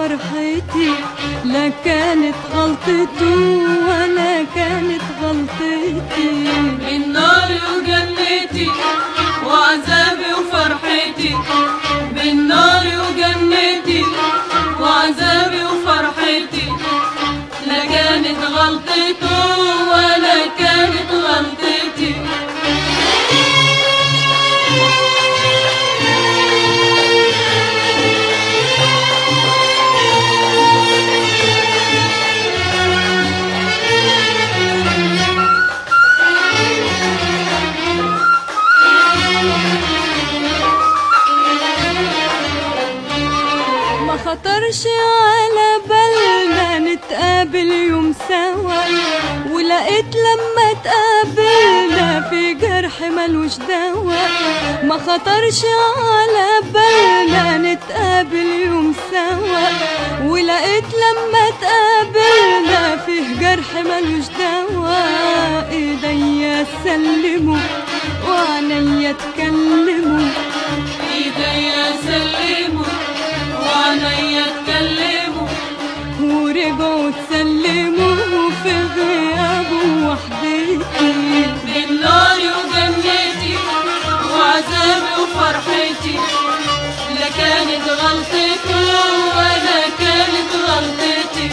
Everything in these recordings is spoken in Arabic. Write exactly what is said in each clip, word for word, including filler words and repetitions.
وفرحتي، لا كانت غلطته ولا كانت غلطتي. من ناري وجنتي وعذابي وفرحتي، من ناري وجنتي وعذابي وفرحتي، لا كانت غلطته ولا كانت غلطتي. ما خطرش على بالنا نتقابل يوم سوا، ولقيت لما تقابلنا في جرح ملوش دوا. ما خطرش على بالنا نتقابل يوم سوا، ولقيت لما تقابلنا في جرح ملوش دوا. ايديا سلموا وعينيا اتكلموا، ايديا سلموا وعينيا اتكلموا، ورجعوا تسلموا في غيابه وحدتي. من ناري وجنتي وعذابي وفرحتي، لا كانت غلطته ولا كانت غلطتي.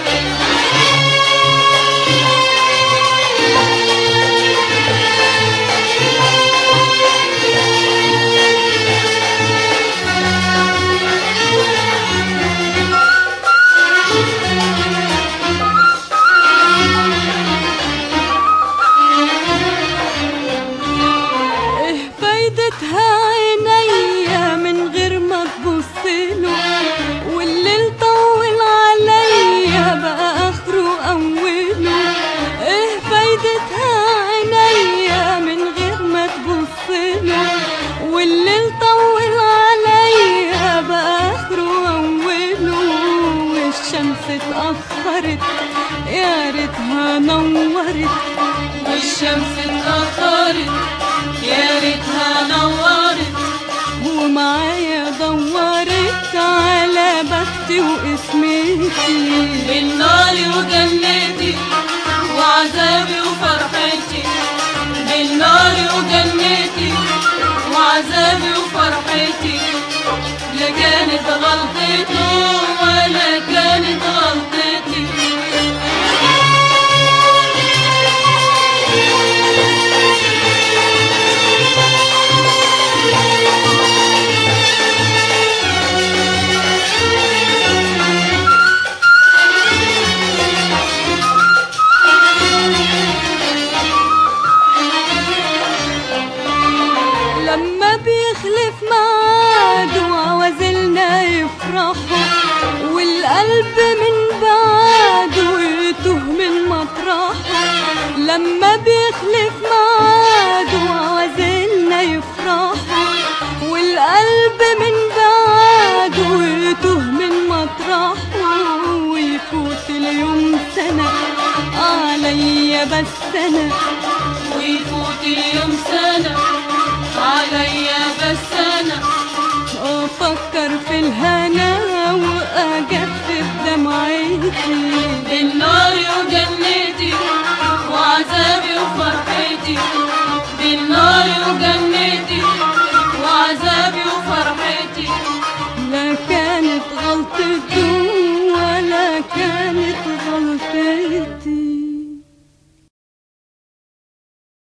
عينيا من غير ما تبصله، والليل طول عليا بقى اخره اوله. ايه فايدتها عينيا من غير ما تبصله، والليل طول عليا بقى اخره اوله. والشمس اتأخرت يا ريتها نورت، والشمس اتأخرت يا ريتها نورت، ومعايا دورت على بختي واسمتي. من ناري وجنتي وعذابي وفرحتي، من ناري وجنتي وعذابي وفرحتي، لا كانت غلطته ولا كانت غلطتي. لما بيخلف ميعاده عوازلنا يفرحوا، والقلب من بعده يتوه من مطرحه. لما بيخلف ميعاده عوازلنا يفرحوا، والقلب من بعده يتوه من مطرحه. ويفوت اليوم سنة عليا بس أنا، ويفوت اليوم سنة عليا بس أنا، أفكر في الهنا وأجفف دمعتي. من ناري وجنتي وعذابي وفرحتي،